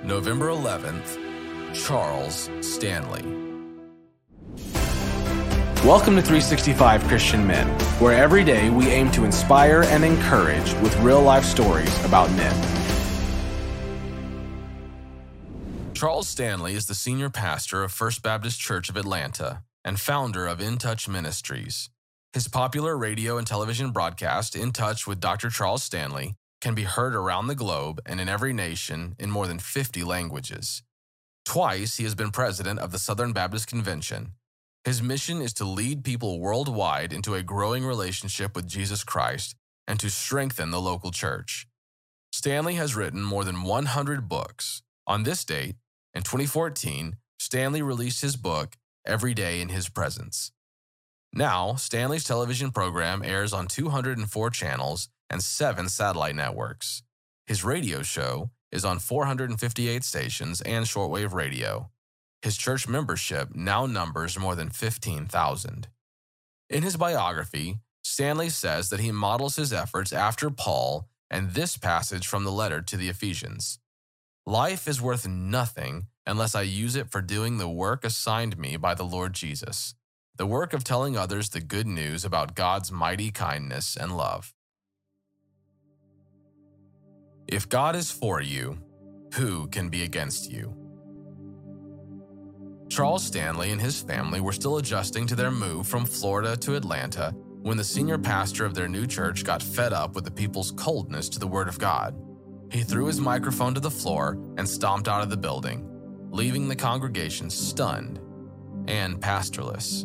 November 11th, Charles Stanley. Welcome to 365 Christian Men, where every day we aim to inspire and encourage with real-life stories about men. Charles Stanley is the senior pastor of First Baptist Church of Atlanta and founder of In Touch Ministries. His popular radio and television broadcast, In Touch with Dr. Charles Stanley, can be heard around the globe and in every nation in more than 50 languages. Twice, he has been president of the Southern Baptist Convention. His mission is to lead people worldwide into a growing relationship with Jesus Christ and to strengthen the local church. Stanley has written more than 100 books. On this date, in 2014, Stanley released his book, Every Day in His Presence. Now, Stanley's television program airs on 204 channels and 7 satellite networks. His radio show is on 458 stations and shortwave radio. His church membership now numbers more than 15,000. In his biography, Stanley says that he models his efforts after Paul and this passage from the letter to the Ephesians. Life is worth nothing unless I use it for doing the work assigned me by the Lord Jesus, the work of telling others the good news about God's mighty kindness and love. If God is for you, who can be against you? Charles Stanley and his family were still adjusting to their move from Florida to Atlanta when the senior pastor of their new church got fed up with the people's coldness to the Word of God. He threw his microphone to the floor and stomped out of the building, leaving the congregation stunned and pastorless.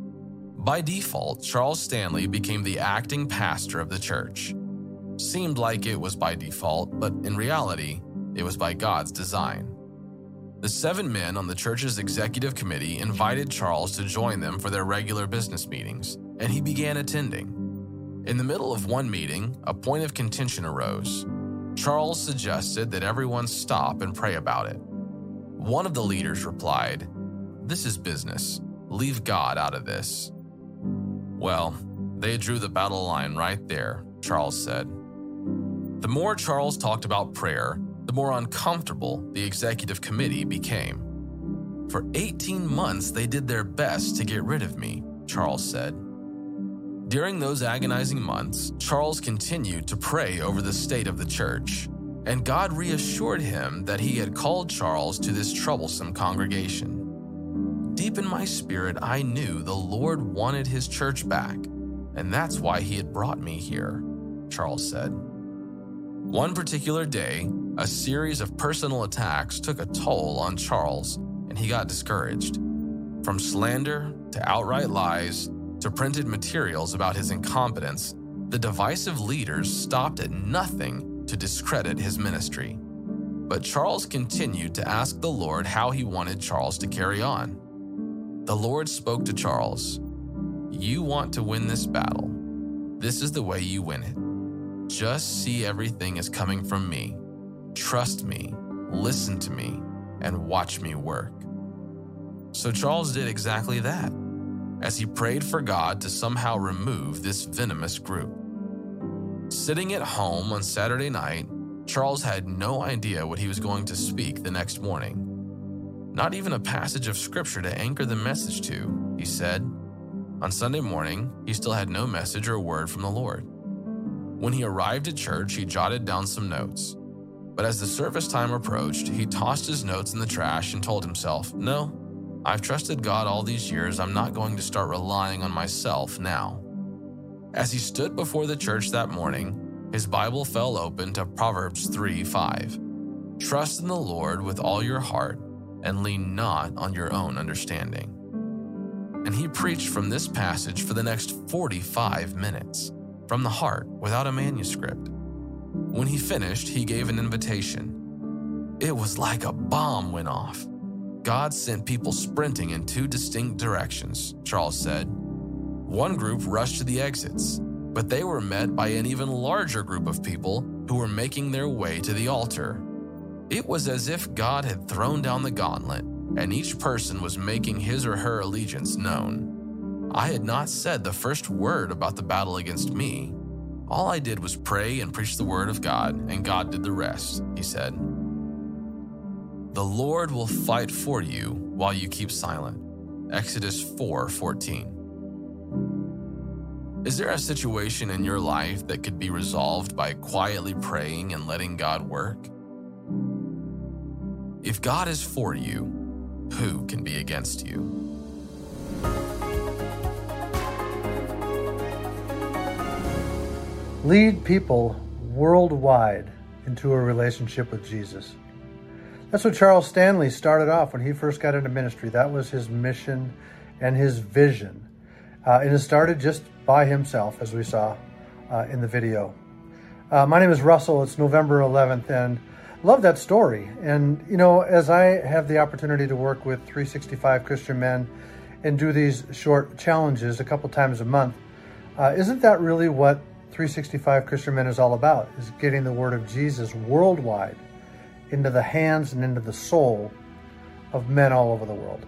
By default, Charles Stanley became the acting pastor of the church. Seemed like it was by default, but in reality, it was by God's design. The 7 men on the church's executive committee invited Charles to join them for their regular business meetings, and he began attending. In the middle of one meeting, a point of contention arose. Charles suggested that everyone stop and pray about it. One of the leaders replied, "This is business. Leave God out of this." Well, they drew the battle line right there, Charles said. The more Charles talked about prayer, the more uncomfortable the executive committee became. For 18 months, they did their best to get rid of me, Charles said. During those agonizing months, Charles continued to pray over the state of the church, and God reassured him that he had called Charles to this troublesome congregation. Deep in my spirit, I knew the Lord wanted his church back, and that's why he had brought me here, Charles said. One particular day, a series of personal attacks took a toll on Charles, and he got discouraged. From slander to outright lies to printed materials about his incompetence, the divisive leaders stopped at nothing to discredit his ministry. But Charles continued to ask the Lord how he wanted Charles to carry on. The Lord spoke to Charles, "You want to win this battle. This is the way you win it. Just see everything as coming from me. Trust me, listen to me, and watch me work." So Charles did exactly that, as he prayed for God to somehow remove this venomous group. Sitting at home on Saturday night, Charles had no idea what he was going to speak the next morning. Not even a passage of scripture to anchor the message to, he said. On Sunday morning, he still had no message or word from the Lord. When he arrived at church, he jotted down some notes. But as the service time approached, he tossed his notes in the trash and told himself, "No, I've trusted God all these years. I'm not going to start relying on myself now." As he stood before the church that morning, his Bible fell open to Proverbs 3:5. "Trust in the Lord with all your heart and lean not on your own understanding." And he preached from this passage for the next 45 minutes, from the heart, without a manuscript. When he finished, he gave an invitation. It was like a bomb went off. God sent people sprinting in 2 distinct directions, Charles said. One group rushed to the exits, but they were met by an even larger group of people who were making their way to the altar. It was as if God had thrown down the gauntlet, and each person was making his or her allegiance known. I had not said the first word about the battle against me. All I did was pray and preach the word of God, and God did the rest, he said. The Lord will fight for you while you keep silent. Exodus 4:14. Is there a situation in your life that could be resolved by quietly praying and letting God work? If God is for you, who can be against you? Lead people worldwide into a relationship with Jesus. That's what Charles Stanley started off when he first got into ministry. That was his mission and his vision. And it started just by himself, as we saw in the video. My name is Russell. It's November 11th, and love that story. And, you know, as I have the opportunity to work with 365 Christian men and do these short challenges a couple times a month, isn't that really what 365 Christian Men is all about, is getting the word of Jesus worldwide into the hands and into the soul of men all over the world.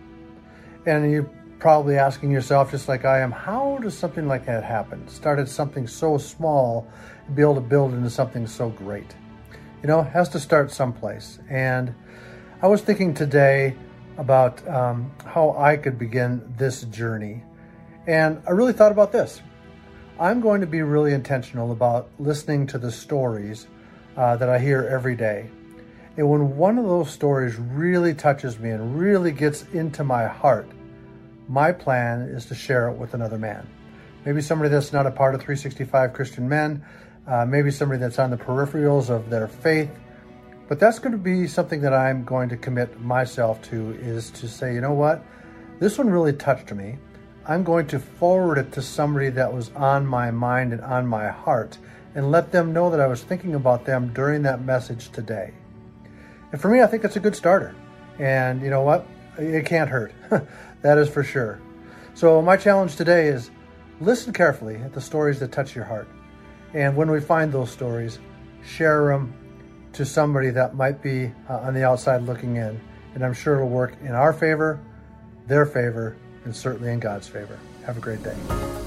And you're probably asking yourself, just like I am, how does something like that happen? Started something so small and be able to build into something so great. You know, it has to start someplace. And I was thinking today about how I could begin this journey. And I really thought about this. I'm going to be really intentional about listening to the stories that I hear every day. And when one of those stories really touches me and really gets into my heart, my plan is to share it with another man. Maybe somebody that's not a part of 365 Christian Men, maybe somebody that's on the peripherals of their faith. But that's going to be something that I'm going to commit myself to, is to say, you know what? This one really touched me. I'm going to forward it to somebody that was on my mind and on my heart, and let them know that I was thinking about them during that message today. And for me, I think it's a good starter. And you know what? It can't hurt. That is for sure. So my challenge today is listen carefully at the stories that touch your heart. And when we find those stories, share them to somebody that might be on the outside looking in. And I'm sure it'll work in our favor, their favor, and certainly in God's favor. Have a great day.